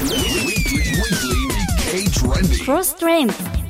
Cross Trend。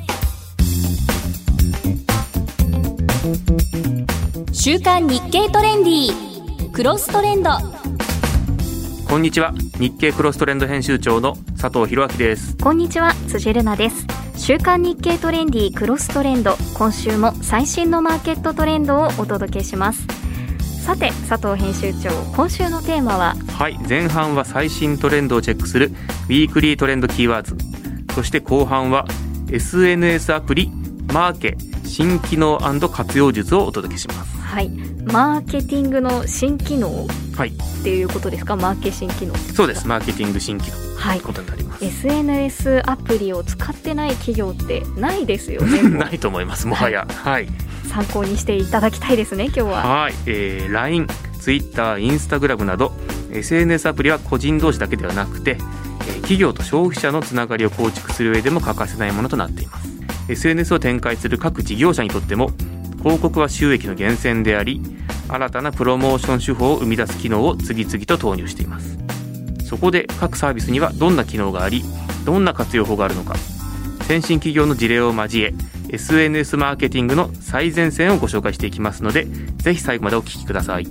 週刊日経トレンディクロストレンド。 こんにちは、日経クロストレンド編集長の佐藤弘明です。 こんにちは、辻るなです。週刊日経トレンディクロストレンド、今週も最新のマーケットトレンドをお届けします。さて佐藤編集長、今週のテーマは？ はい、前半は最新トレンドをチェックするウィークリートレンドキーワード、そして後半は SNS アプリマーケ新機能&活用術をお届けします。 はい、マーケティングの新機能、 はい、 っていうことですか？マーケ新機能。 そうです、マーケティング新機能、はい、ということになります。 SNS アプリを使ってない企業ってないですよね。 ないと思います、もはや、はい、 参考にしていただきたいですね、今日は。 はい、LINE、Twitter、Instagram など SNS アプリは個人同士だけではなくて、企業と消費者のつながりを構築する上でも欠かせないものとなっています。 SNS を展開する各事業者にとっても広告は収益の源泉であり、新たなプロモーション手法を生み出す機能を次々と投入しています。そこで各サービスにはどんな機能があり、どんな活用法があるのか、先進企業の事例を交え SNS マーケティングの最前線をご紹介していきますので、ぜひ最後までお聞きください。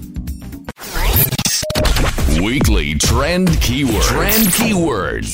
Weekly Trend Keyword。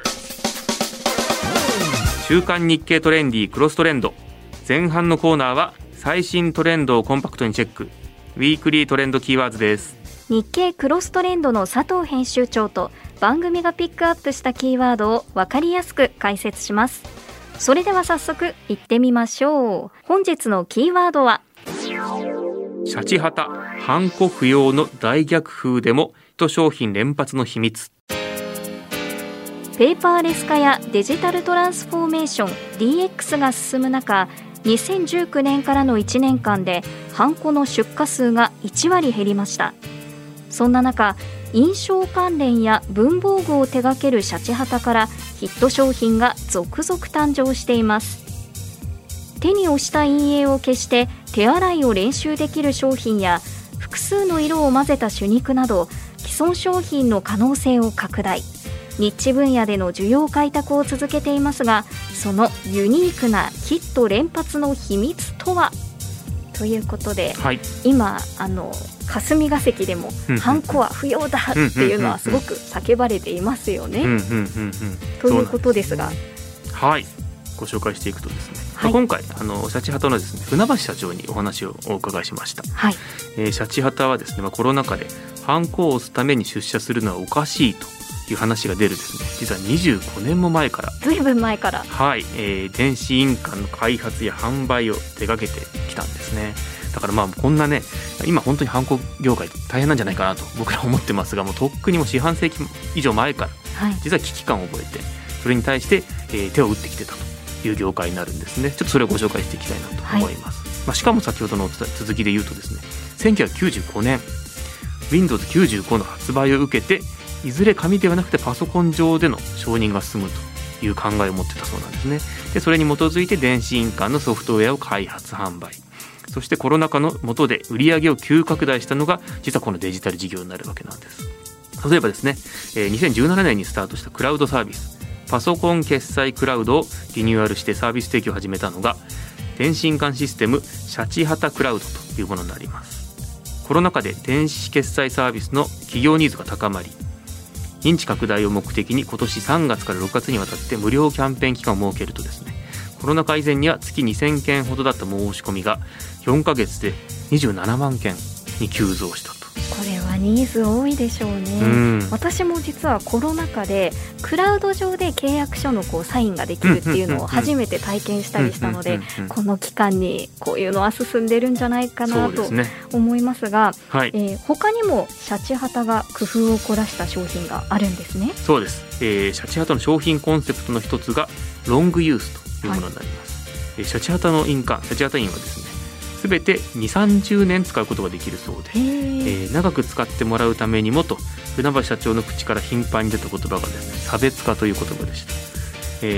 週刊日経トレンディクロストレンド、前半のコーナーは最新トレンドをコンパクトにチェック、ウィークリートレンドキーワードです。 日経クロストレンドの佐藤編集長と番組がピックアップしたキーワードを分かりやすく解説します。それでは早速行ってみましょう。本日のキーワードはシャチハタ、ハンコ不要の大逆風でもヒット商品連発の秘密。 ペーパーレス化やデジタルトランスフォーメーション DX が進む中、2019年からの1年間でハンコの出荷数が1割減りました。そんな中、印象関連や文房具を手掛けるシャチハタからヒット商品が続々誕生しています。手に押した陰影を消して手洗いを練習できる商品や、複数の色を混ぜた手肉など既存商品の可能性を拡大、ニッチ分野での需要開拓を続けていますが、そのユニークなヒット連発の秘密とは、ということで、はい、今霞が関でもハンコは不要だっていうのはすごく叫ばれていますよね。ということですが、 はい、ご紹介していくとですね、 はい、 今回シャチハタのですね、船橋社長にお話をお伺いしました。 はい、 シャチハタはですね、コロナ禍でハンコを押すために出社するのはおかしいという話が出るですね、実は25年も前から、 ずいぶん前から、 はい、電子印鑑の開発や販売を手掛けてきたんですね。だからこんなね、今本当にハンコ業界大変なんじゃないかなと僕ら思ってますが、もうとっくにも四半世紀以上前から、はい、実は危機感を覚えて、それに対して、手を打ってきてたという業界になるんですね。ちょっとそれをご紹介していきたいなと思います。はい、しかも先ほどの続きで言うとですね、1995年 Windows95 の発売を受けて、いずれ紙ではなくてパソコン上での承認が進むという考えを持ってたそうなんですね。でそれに基づいて電子印鑑のソフトウェアを開発販売、そしてコロナ禍の下で売り上げを急拡大したのが実はこのデジタル事業になるわけなんです。例えばですね、2017年にスタートしたクラウドサービス、パソコン決済クラウドをリニューアルしてサービス提供を始めたのが電子印鑑システムシャチハタクラウドというものになります。コロナ禍で電子決済サービスの企業ニーズが高まり、認知拡大を目的に今年3月から6月にわたって無料キャンペーン期間を設けるとですね、コロナ禍以前には月2000件ほどだった申し込みが4ヶ月で27万件に急増したと。 これはニーズ多いでしょうね。私も実はコロナ禍でクラウド上で契約書のサインができるっていうのを初めて体験したりしたので、この期間にこういうのは進んでるんじゃないかなと思いますが、はい、他にもシャチハタが工夫を凝らした商品があるんですね。 そうです、シャチハタの商品コンセプトの一つがロングユースというものになります。はい、シャチハタの印鑑、シャチハタ印はですね、すべて 2,30 年使うことができるそうで、長く使ってもらうためにもと船橋社長の口から頻繁に出た言葉がですね、差別化という言葉でした。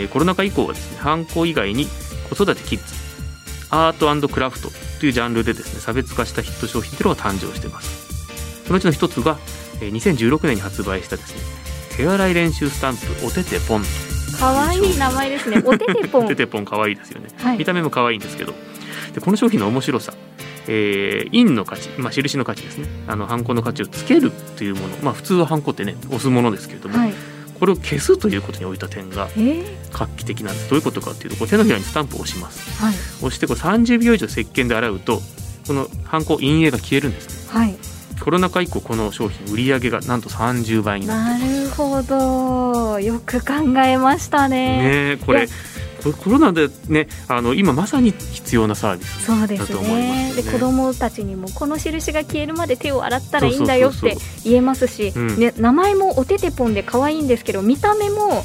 コロナ禍以降はですね、ハンコ以外に子育てキッズ、アート&クラフトというジャンルでですね、差別化したヒット商品というのが誕生しています。そのうちの一つが2016年に発売したですね、 手洗い練習スタンプおててポン。 かわいい名前ですね。おててポンおててポンかわいいですよね、 はい、 見た目もかわいいんですけど、でこの商品の面白さ、印の価値、印の価値ですね、ハンコの価値をつけるというもの、普通はハンコってね押すものですけれども、はい、これを消すということに置いた点が画期的なんです。どういうことかというと、手のひらにスタンプを押します、はい、押して30秒以上石鹸で洗うとこのハンコ印影が消えるんですね、はい、コロナ禍以降この商品売り上げがなんと30倍になっています。 なるほど、よく考えましたね。 これコロナでね、今まさに必要なサービスだと思いますよね。 で子どもたちにもこの印が消えるまで手を洗ったらいいんだよって言えますし、ね、名前もおててぽんで可愛いんですけど、見た目も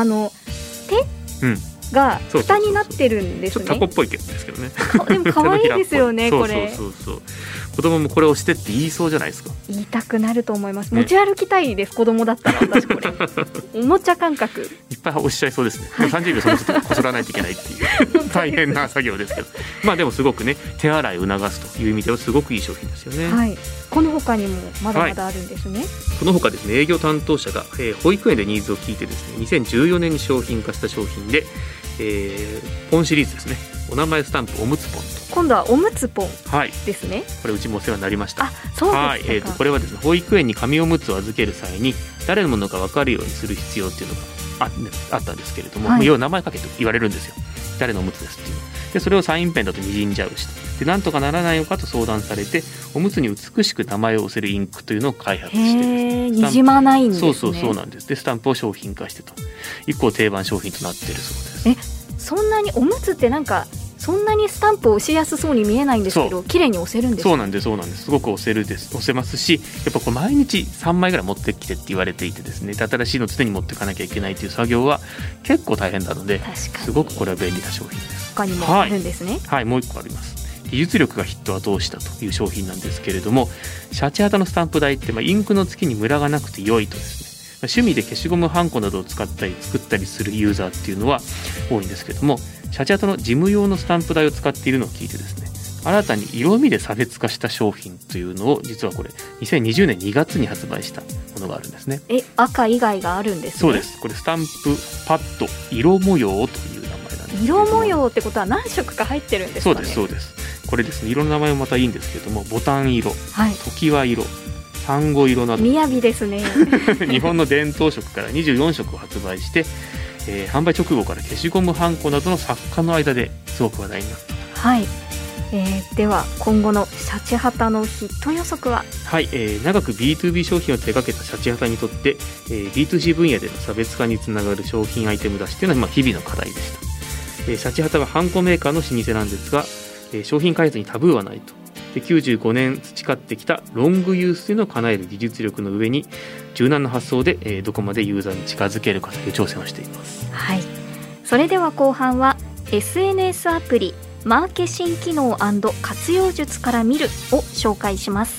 手が蓋になってるんですね。 ちょっとタコっぽいですけどね。 でも可愛いですよねこれ。 そう子供もこれをしてって言いそうじゃないですか。 言いたくなると思います、持ち歩きたいです、子供だったら。私これおもちゃ感覚いっぱい押しちゃいそうですね。30秒その人こすらないといけないっていう大変な作業ですけど、でもすごくね手洗いを促すという意味ではすごくいい商品ですよね、はい、 この他にもまだまだあるんですね、 この他ですね、営業担当者が、保育園でニーズを聞いてですね、2014年に商品化した商品で、ポンシリーズですね、お名前スタンプおむつポンと、 今度はおむつポンですね、 これうちもお世話になりました。 そうですか。 これはですね、保育園に紙おむつを預ける際に誰のものか分かるようにする必要っていうのがあったんですけれども、要は名前かけて言われるんですよ、誰のおむつですっていう。でそれをサインペンだとにじんじゃうし、でなんとかならないのかと相談されて、おむつに美しく名前を押せるインクというのを開発して、 にじまないんですね。 そうなんです。でスタンプを商品化してと、以降定番商品となっているそうです。 そんなにおむつってなんかそんなにスタンプを押しやすそうに見えないんですけど、綺麗に押せるんですか？ そうなんです。すごく押せますし、やっぱこう毎日3枚ぐらい持ってきてって言われていてですね、新しいの常に持っていかなきゃいけないという作業は結構大変なので、すごくこれは便利な商品です。 他にもあるんですね。 はい、もう一個あります。技術力がヒットを後押したという商品なんですけれども、シャチハタのスタンプ台ってインクの付きにムラがなくて良いとですね、趣味で消しゴムハンコなどを使ったり作ったりするユーザーっていうのは多いんですけれども、シャチハタの事務用のスタンプ台を使っているのを聞いてですね、新たに色味で差別化した商品というのを、実はこれ2020年2月に発売したものがあるんですね。 赤以外があるんですね。 そうです。これスタンプパッド色模様という名前なんです。 色模様ってことは何色か入ってるんですかね。 そうです。これですね、色の名前もまたいいんですけれども、ボタン色、常盤色、サンゴ色など雅ですね日本の伝統色から24色を発売して、販売直後から消しゴムハンコなどの作家の間ですごく話題になった。 はい、では今後のシャチハタのヒット予測は？ はい、長く B2B 商品を手掛けたシャチハタにとって、B2C 分野での差別化につながる商品アイテム出しというのは日々の課題でした。シャチハタはハンコメーカーの老舗なんですが、商品開発にタブーはないと。で95年培ってきたロングユースというのを叶える技術力の上に、柔軟な発想で、どこまでユーザーに近づけるかという挑戦をしています。 はい、それでは後半は SNS アプリマーケシン機能&活用術から見るを紹介します。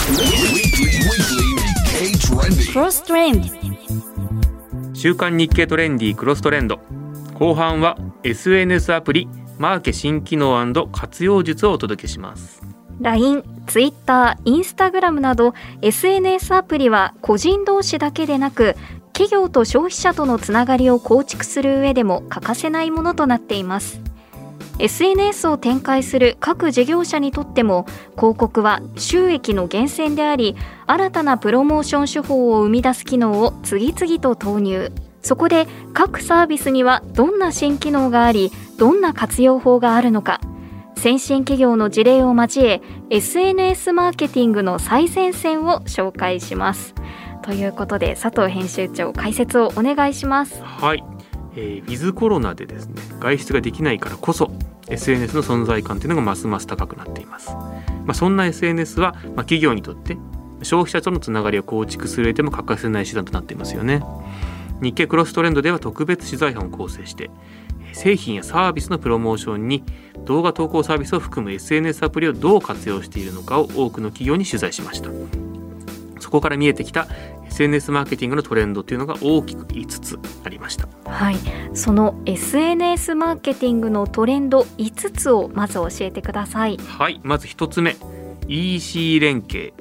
クロストレンド、 週刊日経トレンディクロストレンド、後半は SNS アプリマーケ新機能&活用術をお届けします。 LINE、Twitter、Instagram など SNS アプリは個人同士だけでなく、企業と消費者とのつながりを構築する上でも欠かせないものとなっています。 SNS を展開する各事業者にとっても、広告は収益の源泉であり、新たなプロモーション手法を生み出す機能を次々と投入。そこで各サービスにはどんな新機能があり、どんな活用法があるのか、先進企業の事例を交え SNS マーケティングの最前線を紹介します。ということで、佐藤編集長、解説をお願いします。 はい、ウィズコロナでですね、外出ができないからこそ SNS の存在感というのがますます高くなっています。そんな SNS は、企業にとって消費者とのつながりを構築する上でも欠かせない手段となっていますよね。日経クロストレンドでは特別取材班を構成して、製品やサービスのプロモーションに動画投稿サービスを含む SNS アプリをどう活用しているのかを多くの企業に取材しました。そこから見えてきた SNS マーケティングのトレンドというのが大きく5つありました。 はい、その SNS マーケティングのトレンド5つをまず教えてください。 はい、まず1つ目、EC 連携、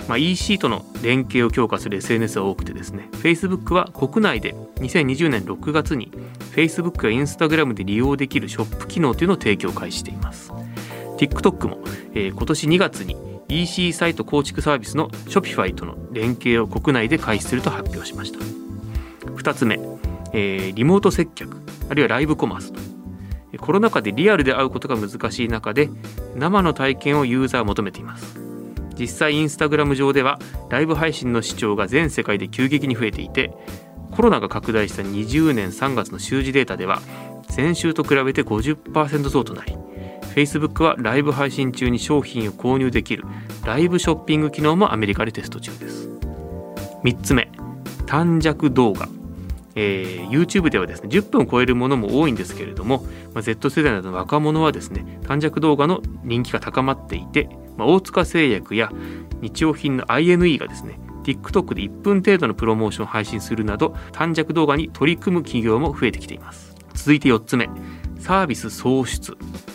EC との連携を強化する SNS が多くてですね、 Facebook は国内で2020年6月に Facebook や Instagram で利用できるショップ機能というのを提供開始しています。 TikTok も、今年2月に EC サイト構築サービスの Shopify との連携を国内で開始すると発表しました。2つ目、リモート接客あるいはライブコマースと。コロナ禍でリアルで会うことが難しい中で生の体験をユーザーは求めています。実際インスタグラム上ではライブ配信の視聴が全世界で急激に増えていて、コロナが拡大した20年3月の週次データでは前週と比べて 50% 増となり、 Facebook はライブ配信中に商品を購入できるライブショッピング機能もアメリカでテスト中です。3つ目、短尺動画。YouTube ではですね10分を超えるものも多いんですけれども、Z 世代などの若者はですね短尺動画の人気が高まっていて、大塚製薬や日用品の INE がですね TikTok で1分程度のプロモーションを配信するなど短尺動画に取り組む企業も増えてきています。続いて4つ目、サービス創出。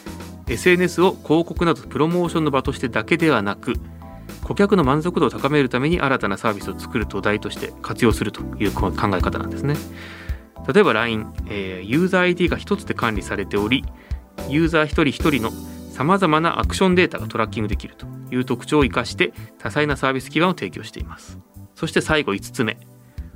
SNS を広告などプロモーションの場としてだけではなく、顧客の満足度を高めるために新たなサービスを作る土台として活用するという考え方なんですね。例えば LINE、ユーザー ID が一つで管理されており、ユーザー一人一人のさまざまなアクションデータがトラッキングできるという特徴を生かして多彩なサービス基盤を提供しています。そして最後5つ目、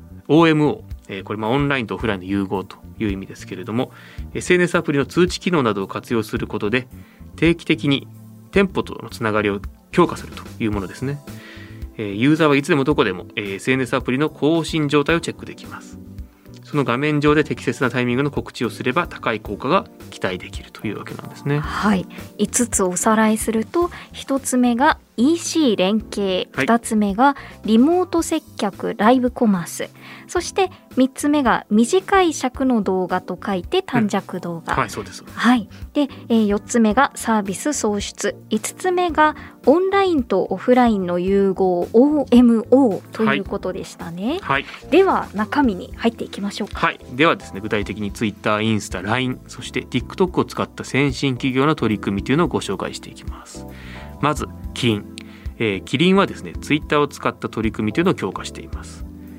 OMO、これオンラインとオフラインの融合という意味ですけれども、 SNS アプリの通知機能などを活用することで定期的に店舗とのつながりを強化するというものですね。ユーザーはいつでもどこでも SNS アプリの更新状態をチェックできます。その画面上で適切なタイミングの告知をすれば高い効果が期待できるというわけなんですね。 はい、5つおさらいすると、1つ目が EC 連携、2つ目がリモート接客ライブコマース、そして3つ目が短い尺の動画と書いて短尺動画、 はいそうです、 はい、で、4つ目がサービス創出、5つ目がオンラインとオフラインの融合 OMO ということでしたね。 はい、 では中身に入っていきましょうか。 はい、ではですね、具体的に Twitter、インスタ、LINE、そして TikTok を使った先進企業の取り組みというのをご紹介していきます。まずキリン、キリンはですね Twitter を使った取り組みというのを強化しています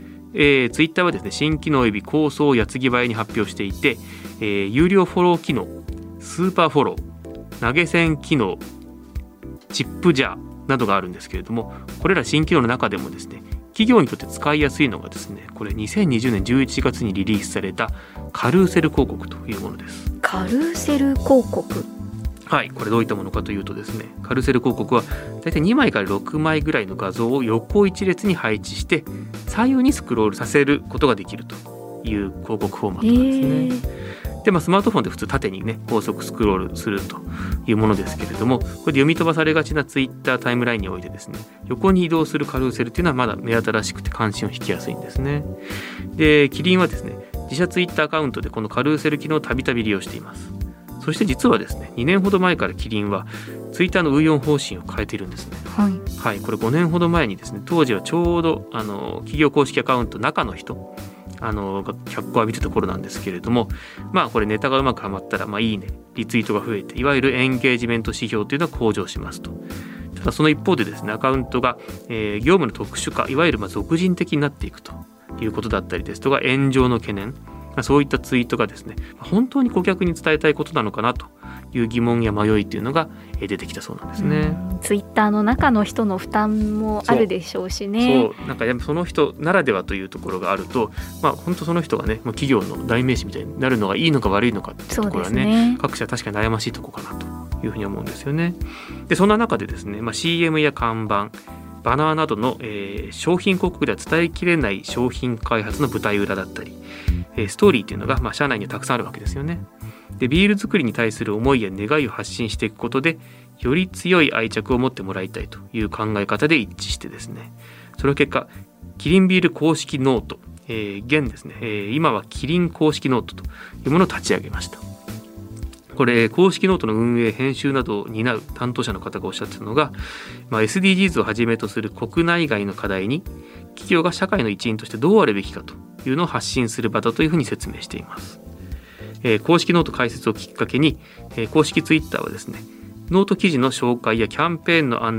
。Twitter はですね新機能及び構想を矢継ぎ早に発表していて、有料フォロー機能、スーパーフォロー、投げ銭機能、チップジャーなどがあるんですけれども、これら新機能の中でもですね企業にとって使いやすいのがですね、これ2020年11月にリリースされたカルーセル広告というものです。 カルーセル広告、 はい、これどういったものかというとですね、カルーセル広告はだいたい2枚から6枚ぐらいの画像を横一列に配置して左右にスクロールさせることができるという広告フォーマットなんですね。で、スマートフォンで普通縦にね高速スクロールするというものですけれども、これで読み飛ばされがちなツイッタータイムラインにおいてですね、横に移動するカルーセルっていうのはまだ目新しくて関心を引きやすいんですね。で、キリンはですね自社ツイッターアカウントでこのカルーセル機能をたびたび利用しています。そして実はですね2年ほど前からキリンはツイッターの運用方針を変えているんですね。はい、これ5年ほど前にですね、当時はちょうど企業公式アカウント中の人が脚光を浴びてた頃なんですけれども、これネタがうまくはまったらいいね、リツイートが増えて、いわゆるエンゲージメント指標というのは向上しますと。ただその一方でですね、アカウントが、業務の特殊化、いわゆる俗人的になっていくということだったりですとか、炎上の懸念、そういったツイートがですね本当に顧客に伝えたいことなのかなという疑問や迷いというのが出てきたそうなんですね。 ツイッターの中の人の負担もあるでしょうしね。 そう、なんかその人ならではというところがあると、本当その人がね企業の代名詞みたいになるのがいいのか悪いのかっていうところはね、各社確かに悩ましいところかなというふうに思うんですよね。で、そんな中でですね、CM や看板、バナーなどの、商品広告では伝えきれない商品開発の舞台裏だったり、ストーリーっていうのが、社内にはたくさんあるわけですよね。で、ビール作りに対する思いや願いを発信していくことでより強い愛着を持ってもらいたいという考え方で一致してですね、その結果キリンビール公式ノート、現ですね、今はキリン公式ノートというものを立ち上げました。これ公式ノートの運営編集などを担う担当者の方がおっしゃってたのが、SDGs をはじめとする国内外の課題に企業が社会の一員としてどうあるべきかというのを発信する場だというふうに説明しています。公式ノート開設をきっかけに、公式ツイッターはですねノート記事の紹介やキャンペーンの案内、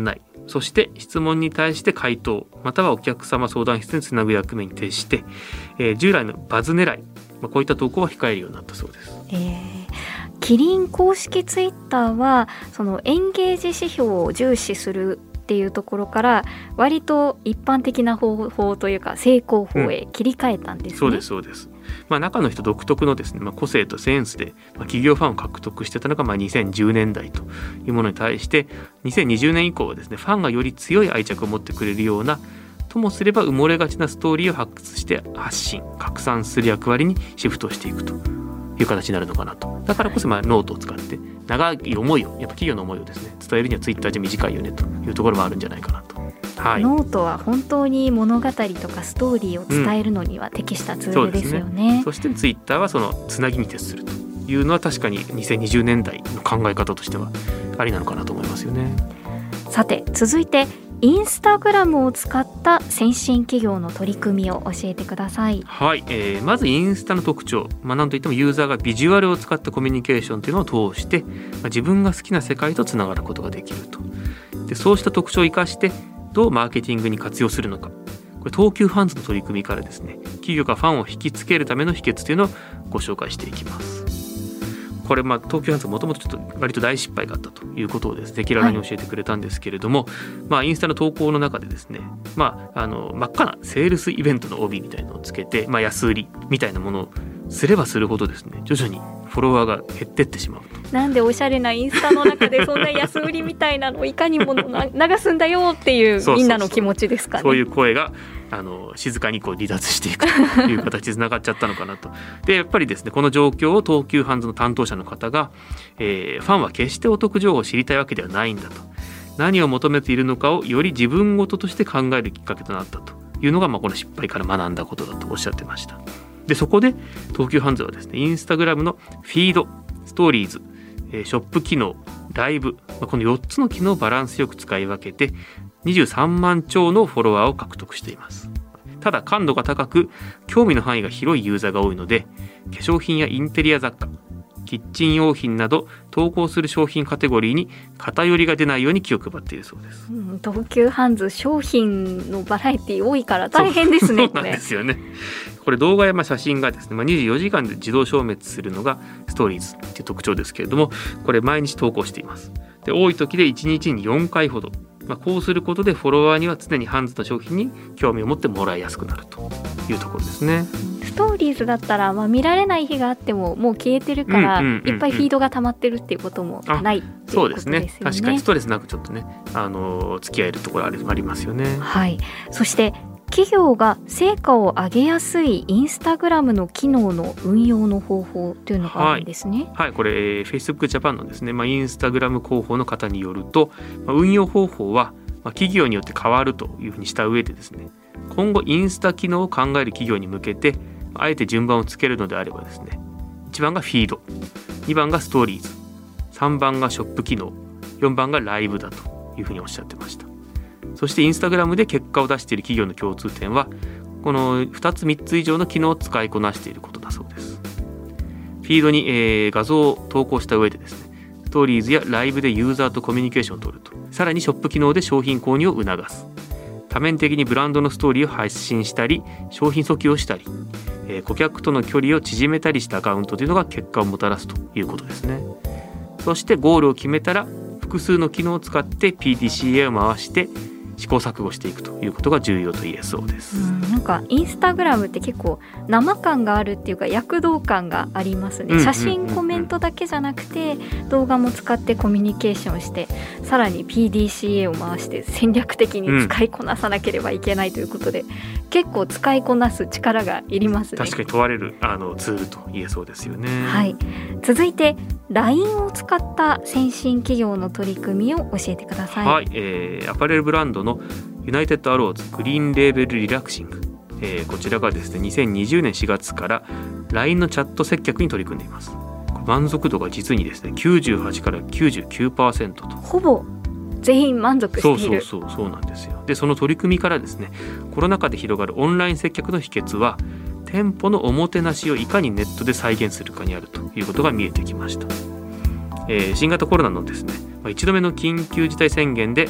そして質問に対して回答またはお客様相談室につなぐ役目に徹して、従来のバズ狙い、こういった投稿は控えるようになったそうです。 キリン公式ツイッターはそのエンゲージ指標を重視するっていうところから割と一般的な方法というか成功法へ切り替えたんですね。 そうですそうです。中の人独特のですね、個性とセンスで、企業ファンを獲得してたのが、2010年代というものに対して2020年以降はですね、ファンがより強い愛着を持ってくれるようなともすれば埋もれがちなストーリーを発掘して発信拡散する役割にシフトしていくという形になるのかなと。だからこそノートを使って長い思いをやっぱ企業の思いをですね伝えるにはツイッターじゃ短いよねというところもあるんじゃないかなと。 ノートは本当に物語とかストーリーを伝えるのには適したツールですよね。 そしてツイッターはそのつなぎに徹するというのは確かに2020年代の考え方としてはありなのかなと思いますよね。 さて続いてインスタグラムを使った先進企業の取り組みを教えてください。 はい、まずインスタの特徴、なんといってもユーザーがビジュアルを使ったコミュニケーションというのを通して、自分が好きな世界とつながることができると。でそうした特徴を生かしてどうマーケティングに活用するのか、これ東急ハンズの取り組みからですね、企業がファンを引きつけるための秘訣というのをご紹介していきます。これ東急ハンズもともとちょっと割と大失敗があったということをですね赤裸々に教えてくれたんですけれども、インスタの投稿の中でですね、真っ赤なセールスイベントの帯みたいなのをつけて、安売りみたいなものをすればするほどですね徐々にフォロワーが減ってってしまうと。 なんでおしゃれなインスタの中でそんな安売りみたいなのをいかにも流すんだよっていうみんなの気持ちですかね。 そういう声が静かに離脱していくという形でつながっちゃったのかなと。でやっぱりですねこの状況を東急ハンズの担当者の方が、ファンは決してお得情報を知りたいわけではないんだと、何を求めているのかをより自分ごととして考えるきっかけとなったというのが、この失敗から学んだことだとおっしゃってました。でそこで東急ハンズはですねインスタグラムのフィード、ストーリーズ、ショップ機能、ライブ、この4つの機能をバランスよく使い分けて23万超のフォロワーを獲得しています。ただ感度が高く興味の範囲が広いユーザーが多いので、化粧品やインテリア雑貨、キッチン用品など投稿する商品カテゴリーに偏りが出ないように気を配っているそうです。 東急ハンズ商品のバラエティ多いから大変ですね。 そうなんですよね。これ動画や写真がですね、24時間で自動消滅するのがストーリーズっていう特徴ですけれども、これ毎日投稿しています。で多い時で1日に4回ほど、こうすることでフォロワーには常にハンズの商品に興味を持ってもらいやすくなるというところですね。 ストーリーズだったら、見られない日があってももう消えてるから、いっぱいフィードが溜まってるっていうこともないっていうことですよね。そうですね。 確かにストレスなくちょっとね付き合えるところありますよね。 はい。そして企業が成果を上げやすいインスタグラムの機能の運用の方法というのがあるんですね。 はい、これ、Facebook Japan のですね、インスタグラム広報の方によると、運用方法は、企業によって変わるというふうにした上でですね、今後インスタ機能を考える企業に向けてあえて順番をつけるのであればですね、1番がフィード、2番がストーリーズ、3番がショップ機能、4番がライブだというふうにおっしゃってました。そしてインスタグラムで結果を出している企業の共通点はこの2つ3つ以上の機能を使いこなしていることだそうです。フィードに、画像を投稿した上でですね、ストーリーズやライブでユーザーとコミュニケーションを取ると、さらにショップ機能で商品購入を促す、多面的にブランドのストーリーを配信したり商品訴求をしたり、顧客との距離を縮めたりしたアカウントというのが結果をもたらすということですね。そしてゴールを決めたら複数の機能を使って PDCA を回して試行錯誤していくということが重要と言えそうです。 なんかインスタグラムって結構生感があるっていうか躍動感がありますね。写真コメントだけじゃなくて動画も使ってコミュニケーションして、さらに PDCA を回して戦略的に使いこなさなければいけないということで、結構使いこなす力がいりますね。 確かに問われるツールと言えそうですよね。 はい。続いて LINE を使った先進企業の取り組みを教えてください。 はい、アパレルブランドのユナイテッドアローズグリーンレーベルリラクシング、こちらがですね2020年4月から LINE のチャット接客に取り組んでいます。満足度が実にですね98から 99% と、 ほぼ全員満足している。 そうなんですよ。でその取り組みからですね、コロナ禍で広がるオンライン接客の秘訣は店舗のおもてなしをいかにネットで再現するかにあるということが見えてきました。新型コロナのですね、1度目の緊急事態宣言でユ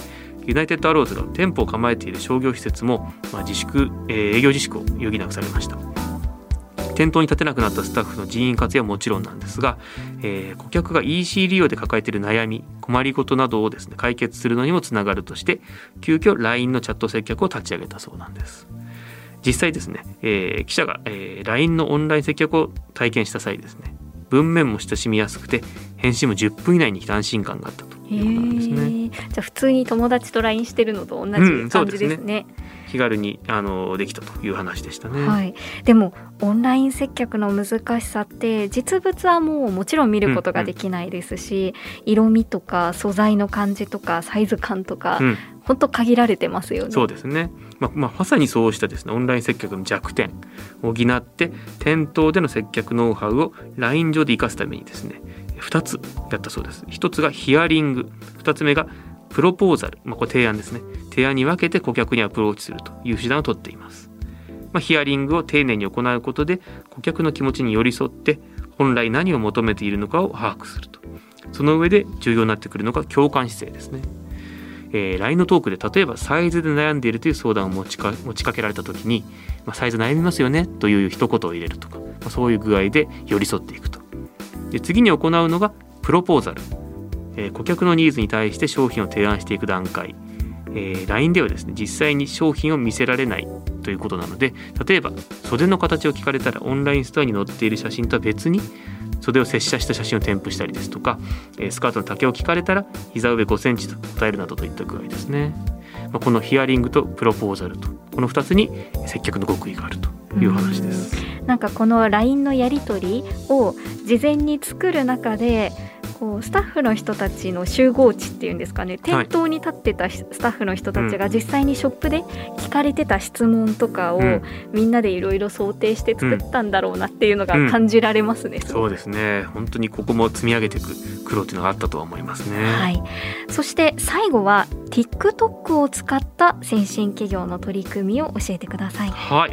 ユナイテッドアローズが店舗を構えている商業施設も、営業自粛を余儀なくされました。店頭に立てなくなったスタッフの人員活用はもちろんなんですが、顧客が EC 利用で抱えている悩み、困りごとなどをですね、解決するのにもつながるとして、急遽 LINE のチャット接客を立ち上げたそうなんです。実際ですね、記者が、LINE のオンライン接客を体験した際ですね、文面も親しみやすくて返信も10分以内に来た安心感があったということなんですね。 じゃあ普通に友達と LINE してるのと同じ感じですね。 気軽にできたという話でしたね。 はい、でもオンライン接客の難しさって実物はもちろん見ることができないですし、色味とか素材の感じとかサイズ感とか、本当限られてますよね。 そうですね。まさにそうしたですね、オンライン接客の弱点を補って店頭での接客ノウハウを LINE 上で生かすためにですね、2つやったそうです。1つがヒアリング、2つ目がプロポーザル、これ提案ですね。提案に分けて顧客にアプローチするという手段を取っています。ヒアリングを丁寧に行うことで顧客の気持ちに寄り添って本来何を求めているのかを把握すると。その上で重要になってくるのが共感姿勢ですね。LINE のトークで例えばサイズで悩んでいるという相談を持ちかけられた時に、サイズ悩みますよねという一言を入れるとか、そういう具合で寄り添っていくと。で、次に行うのがプロポーザル、顧客のニーズに対して商品を提案していく段階。LINE ではですね、実際に商品を見せられないということなので、例えば袖の形を聞かれたらオンラインストアに載っている写真とは別に袖を接写した写真を添付したりですとか、スカートの丈を聞かれたら膝上5センチと答えるなどといった具合ですね。このヒアリングとプロポーザルとこの2つに接客の極意があるという話です。 なんかこの LINE のやり取りを事前に作る中でスタッフの人たちの集合値っていうんですかね、店頭に立ってたスタッフの人たちが実際にショップで聞かれてた質問とかをみんなでいろいろ想定して作ったんだろうなっていうのが感じられますね。 そうですね。本当にここも積み上げていく苦労っていうのがあったとは思いますね。 はい、そして最後は TikTok を使った先進企業の取り組みを教えてください。 はい、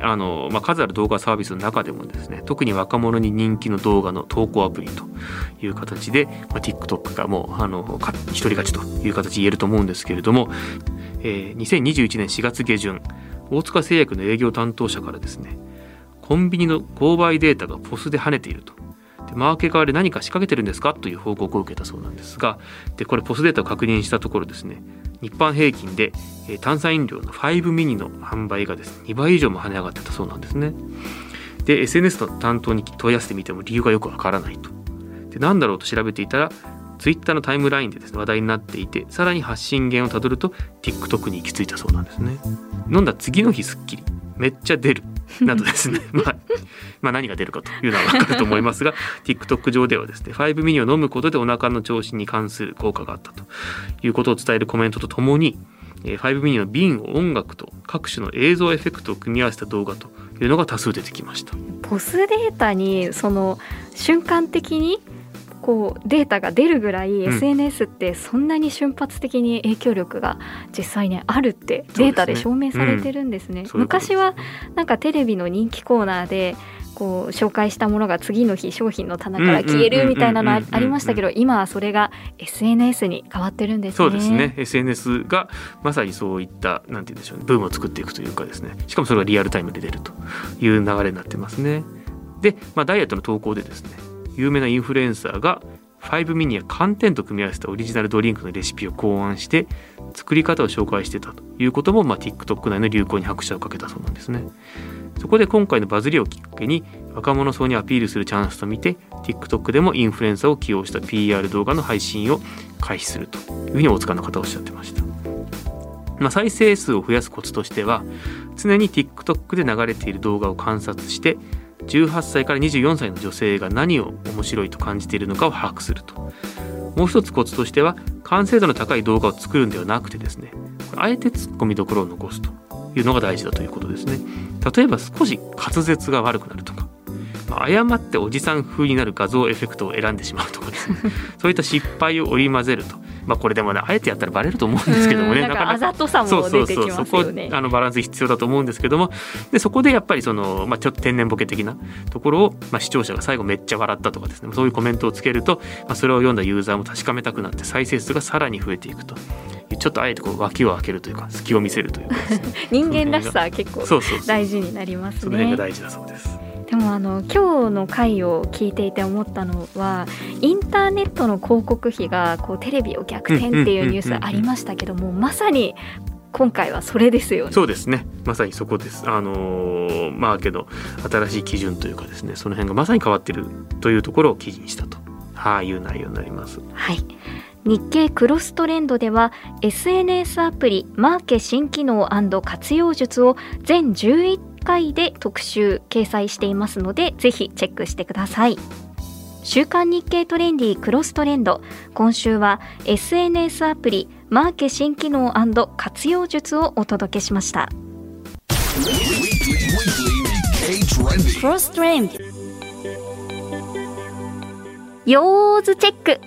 数ある動画サービスの中でもですね、特に若者に人気の動画の投稿アプリという形で、TikTok がもう一人勝ちという形で言えると思うんですけれども、2021年4月下旬、大塚製薬の営業担当者からですね、コンビニの購買データがポスで跳ねていると。で、マーケ側で何か仕掛けてるんですかという報告を受けたそうなんですが、でこれポスデータを確認したところですね、日販平均で炭酸飲料の5ミニの販売がですね、2倍以上も跳ね上がってたそうなんですね。で SNS の担当に問い合わせてみても理由がよくわからないと。で、なんだろうと調べていたらツイッターのタイムラインでですね、話題になっていて、さらに発信源をたどると TikTok に行き着いたそうなんですね。飲んだ次の日すっきり、めっちゃ出るなどですね何が出るかというのは分かると思いますがTikTok 上ではですね、5ミニを飲むことでお腹の調子に関する効果があったということを伝えるコメントとともに、5ミニの瓶を音楽と各種の映像エフェクトを組み合わせた動画というのが多数出てきました。 ポスデータにその瞬間的にデータが出るぐらい、SNS ってそんなに瞬発的に影響力が実際にあるってデータで証明されてるんですね。昔はなんかテレビの人気コーナーで紹介したものが次の日商品の棚から消えるみたいなのありましたけど、今はそれが SNS に変わってるんですね。 そうですね。 SNS がまさにそういったなんて言うんでしょうね、ブームを作っていくというかですね、しかもそれがリアルタイムで出るという流れになってますね。で、ダイエットの投稿でですね、有名なインフルエンサーが5ミニや寒天と組み合わせたオリジナルドリンクのレシピを考案して作り方を紹介してたということも、TikTok 内の流行に拍車をかけたそうなんですね。そこで今回のバズりをきっかけに若者層にアピールするチャンスと見て TikTok でもインフルエンサーを起用した PR 動画の配信を開始するというふうに大塚の方はおっしゃってました。再生数を増やすコツとしては、常に TikTok で流れている動画を観察して18歳から24歳の女性が何を面白いと感じているのかを把握すると。もう一つコツとしては、完成度の高い動画を作るんではなくてですね、あえてツッコミどころを残すというのが大事だということですね。例えば少し滑舌が悪くなるとか、誤っておじさん風になる画像エフェクトを選んでしまうとかですねそういった失敗を織り交ぜるとこれでもねあえてやったらバレると思うんですけどもね、 なんかあざとさも出てきますよね。 そこバランス必要だと思うんですけども、でそこでやっぱりちょっと天然ボケ的なところを、視聴者が最後めっちゃ笑ったとかですね、そういうコメントをつけると、それを読んだユーザーも確かめたくなって再生数がさらに増えていくと、ちょっとあえて脇を開けるというか隙を見せるというかですね人間らしさは結構大事になりますね。 その辺が大事だそうです。 でも今日の回を聞いていて思ったのは、インターネットの広告費がテレビを逆転っていうニュースありましたけども、まさに今回はそれですよね。 そうですね、まさにそこです。けど新しい基準というかですね、その辺がまさに変わっているというところを記事にしたという内容になります。 はい。日経クロストレンドでは SNS アプリマーケ新機能&活用術を全11回で特集掲載していますので、ぜひチェックしてください。週刊日経トレンディクロストレンド、今週は SNS アプリマーケ新機能&活用術をお届けしました。 クロストレンドよーずチェック。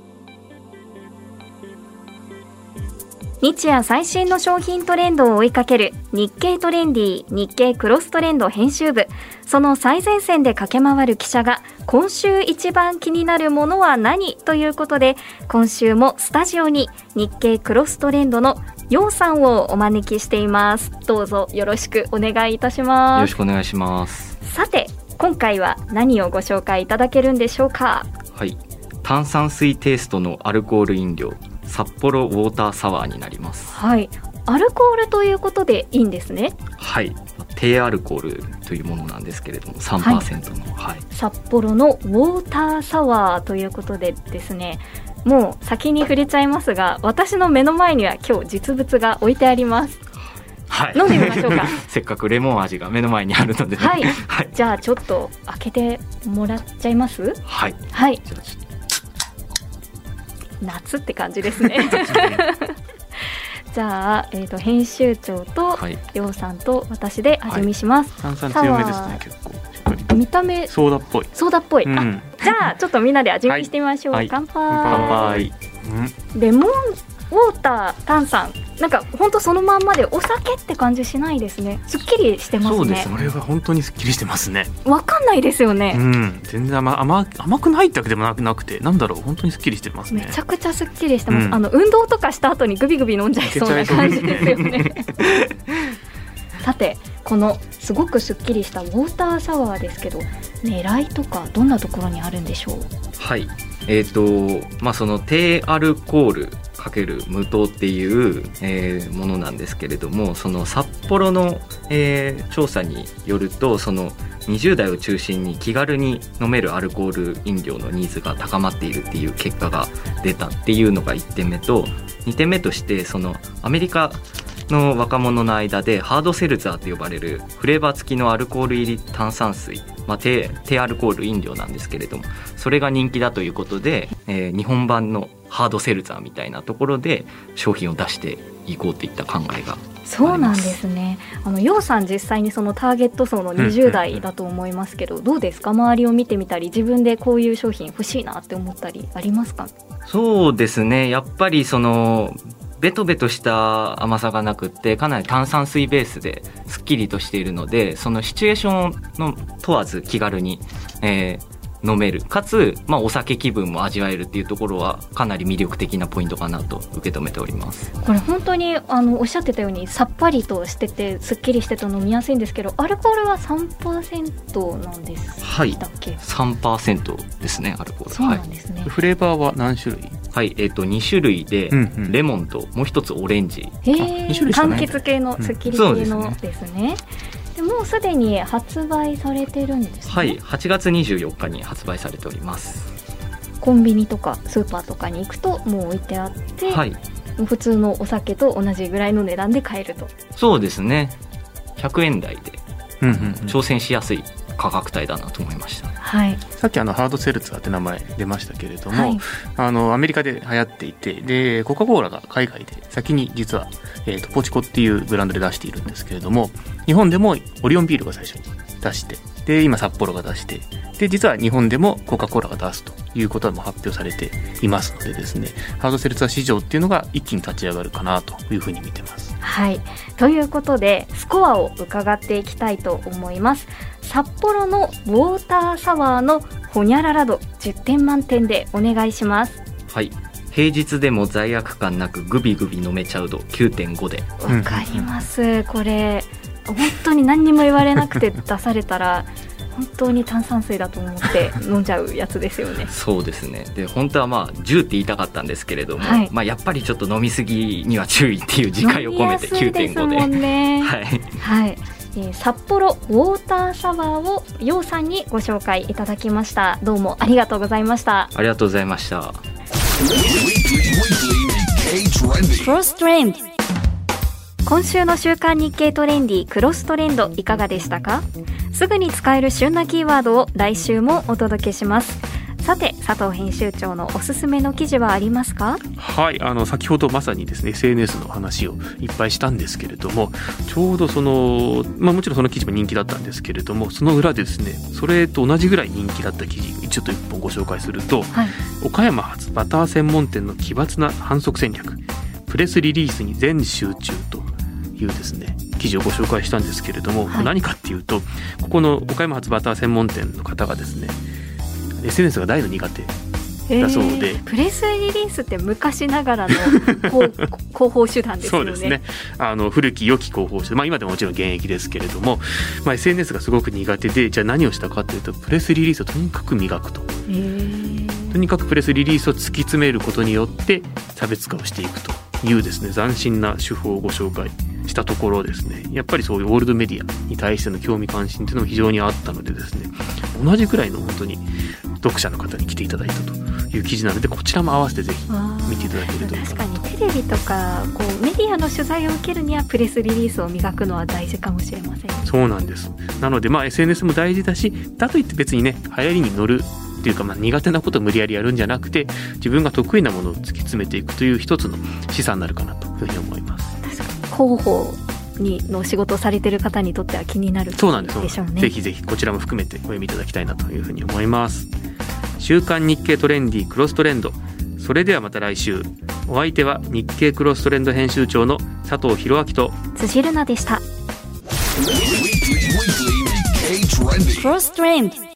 日夜最新の商品トレンドを追いかける日経トレンディ日経クロストレンド編集部、その最前線で駆け回る記者が今週一番気になるものは何ということで、今週もスタジオに日経クロストレンドの楊さんをお招きしています。どうぞよろしくお願いいたします。 よろしくお願いします。 さて今回は何をご紹介いただけるんでしょうか。 はい、炭酸水テイストのアルコール飲料札幌ウォーターサワーになります。 はい、アルコールということでいいんですね。 はい、低アルコールというものなんですけれども 3% の、はい、 札幌のウォーターサワーということでですね、もう先に触れちゃいますが、私の目の前には今日実物が置いてあります。 はい、 飲んでみましょうかせっかくレモン味が目の前にあるので、ね、 はいはい、じゃあちょっと開けてもらっちゃいます。 はい、 はい、 じゃあ夏って感じですねじゃあ、編集長と楊さんと私で味見します。 炭酸強めですね。結構見た目ソーダっぽい。 ソーダっぽい、じゃあちょっとみんなで味見してみましょう。 はい、 乾杯。 乾杯。 レモンウォーター炭酸、なんか本当そのまんまでお酒って感じしないですね。すっきりしてますね。 そうです。これは本当にすっきりしてますね。 わかんないですよね。 全然甘くないってわけでもなくて、なんだろう、本当にすっきりしてますね。 めちゃくちゃすっきりしてます。運動とかした後にグビグビ飲んじゃいそうな感じですよねさてこのすごくすっきりしたウォーターサワーですけど、狙いとかどんなところにあるんでしょう。 はい、その低アルコール×無糖っていう、ものなんですけれども、その札幌の、調査によると、その20代を中心に気軽に飲めるアルコール飲料のニーズが高まっているっていう結果が出たっていうのが1点目と、2点目として、そのアメリカの若者の間でハードセルツァーと呼ばれるフレーバー付きのアルコール入り炭酸水、低アルコール飲料なんですけれども、それが人気だということで、日本版のハードセルツァーみたいなところで商品を出していこうといった考えがあります。 そうなんですね。楊さん実際にそのターゲット層の20代だと思いますけど、どうですか、周りを見てみたり自分でこういう商品欲しいなって思ったりありますか。 そうですね、やっぱりそのベトベトした甘さがなくって、かなり炭酸水ベースですっきりとしているので、そのシチュエーションの問わず気軽に、飲める、かつ、お酒気分も味わえるっていうところはかなり魅力的なポイントかなと受け止めております。 これ本当におっしゃってたようにさっぱりとしててすっきりしてて飲みやすいんですけど、アルコールは 3% なんですっけ。 はい、3% ですね、アルコール。 そうなんですね。 フレーバーは何種類。 はい、2種類で、レモンともう一つオレンジ。 2種類しかない。 柑橘系のすっきり系のですね。でもうすでに発売されてるんですね。 はい、8月24日に発売されております。 コンビニとかスーパーとかに行くともう置いてあって、 はい、 普通のお酒と同じぐらいの値段で買えると。 そうですね、100円台で挑戦しやすい価格帯だなと思いました。 はい、 さっきハードセルツァーって名前出ましたけれども、アメリカで流行っていて、でコカ・コーラが海外で先に実は、ポチコっていうブランドで出しているんですけれども、日本でもオリオンビールが最初に出して、で今札幌が出して、 で実は日本でもコカ・コーラが出すということも発表されていますのでですね、ハードセルツァー市場っていうのが一気に立ち上がるかなというふうに見てます。 はい、ということでスコアを伺っていきたいと思います。札幌のウォーターサワーのホニャララ度10点満点でお願いします。 はい、平日でも罪悪感なくグビグビ飲めちゃう度 9.5 で。 わかります、これ本当に何にも言われなくて出されたら本当に炭酸水だと思って飲んじゃうやつですよね。 そうですね。で本当は10って言いたかったんですけれども、 はい、 やっぱりちょっと飲みすぎには注意っていう自戒を込めて 9.5 で。 飲みやすいですもんね。 はいはい、札幌ウォーターサワーを陽さんにご紹介いただきました。どうもありがとうございました。 ありがとうございました。 クロストレンド。 今週の週刊日経トレンディクロストレンドいかがでしたか？すぐに使える旬なキーワードを来週もお届けします。さて佐藤編集長のおすすめの記事はありますか？ はい、先ほどまさにですね SNS の話をいっぱいしたんですけれども、ちょうどもちろんその記事も人気だったんですけれども、その裏でですねそれと同じぐらい人気だった記事ちょっと一本ご紹介すると、はい、岡山発バター専門店の奇抜な販促戦略、プレスリリースに全集中というですね記事をご紹介したんですけれども、はい、何かっていうと、ここの岡山発バター専門店の方がですね SNS が大の苦手だそうで、 プレスリリースって昔ながらの広報手段ですよね。 そうですね、古き良き広報手段、今でももちろん現役ですけれども、SNS がすごく苦手で、じゃあ何をしたかというとプレスリリースをとにかく磨くと、とにかくプレスリリースを突き詰めることによって差別化をしていくというですね斬新な手法をご紹介したところですね、やっぱりそういうオールドメディアに対しての興味関心というのも非常にあったのでですね、同じくらいの本当に読者の方に来ていただいたという記事なので、こちらも合わせてぜひ見ていただけるといいかなと。 確かにテレビとかメディアの取材を受けるにはプレスリリースを磨くのは大事かもしれません。 そうなんです。なのでSNS も大事だし、だといって別にね流行りに乗るっていうか、苦手なことを無理やりやるんじゃなくて、自分が得意なものを突き詰めていくという一つの示唆になるかなというふうに思います。 確かに広報の仕事をされている方にとっては気になるでしょうね。そうなんです。 ぜひぜひこちらも含めてお読みいただきたいなというふうに思います。週刊日経トレンディクロストレンド、それではまた来週。お相手は日経クロストレンド編集長の佐藤弘明と辻るなでした。 クロストレンド。